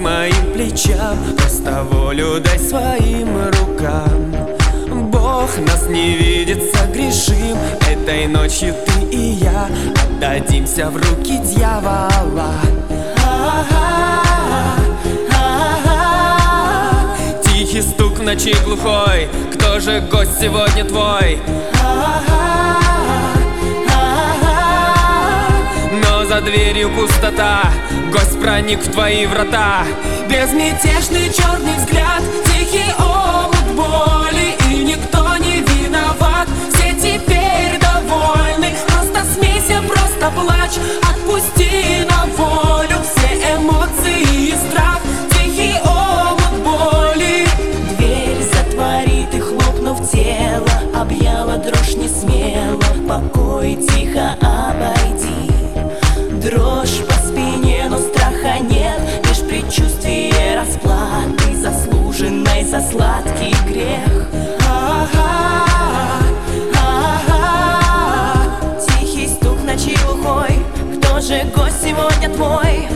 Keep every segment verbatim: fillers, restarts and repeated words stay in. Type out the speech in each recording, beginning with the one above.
моим плечам, просто волю дай своим рукам. Бог нас не видит, согрешим. Этой ночью ты и я отдадимся в руки дьявола. Тихий стук в ночи глухой, кто же гость сегодня твой? Но за дверью пустота, гость проник в твои врата. Безмятежный черный взгляд, тихий омут боли, и никто не виноват, все теперь довольны. Просто смейся, просто плачь, отпусти на волю все эмоции и страх, тихий омут боли. Дверь затвори ты, хлопнув тело, объяла дрожь не смело, покой тихо обойди. Дрожь по спине, но страха нет, лишь предчувствие расплаты, заслуженной за сладкий грех. Тихий стук в ночи глухой, кто же гость сегодня твой?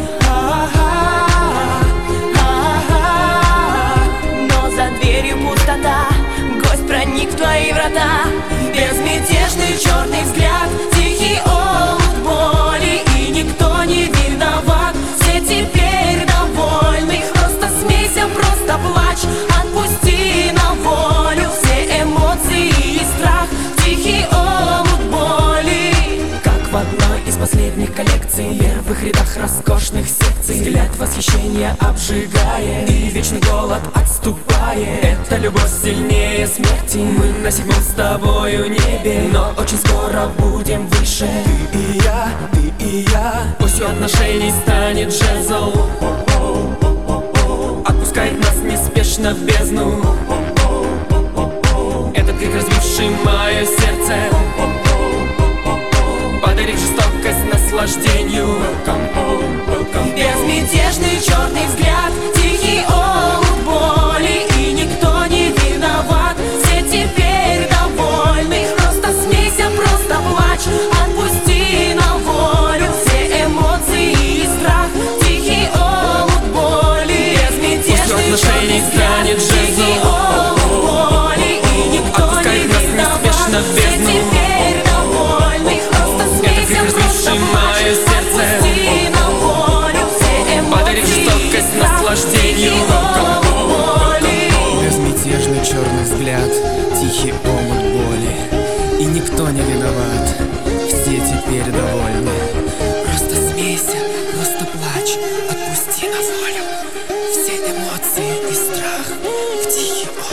Но за дверью пустота, гость проник в твои врата. Безмятежный черный взгляд, тихий омут боли, и никто не виноват, все теперь довольны. Просто смейся, просто плачь, отпусти на волю все эмоции и страх, тихий омут боли. Как в одной из последних коллекций, в первых рядах роскошных секций, взгляд восхищения обжигает, и вечный голод отступает. Эта любовь сильнее смерти. Мы на седьмом с тобою небе, но очень скоро будем выше. Ты и я, ты и я, осью отношений станет жезл. Отпускает нас неспешно в бездну. Этот крик, разбивший мое сердце, подарив жестокость наслаждению. Безмятежный черный взгляд, тихий омут боли, и никто не виноват, все теперь довольны. Просто смейся, просто плачь, отпусти на волю все эмоции и страх, тихий омут боли. Безмятежный черный взгляд, тихий омут боли, и никто не виноват, все теперь довольны. Просто смейся, просто плачь, отпусти на волю все эмоции и страх, наслаждению. Безмятежный черный взгляд, тихий омут боли, и никто не виноват, все теперь довольны. Просто смейся, просто плачь, отпусти на волю все эмоции и страх в тихий омут.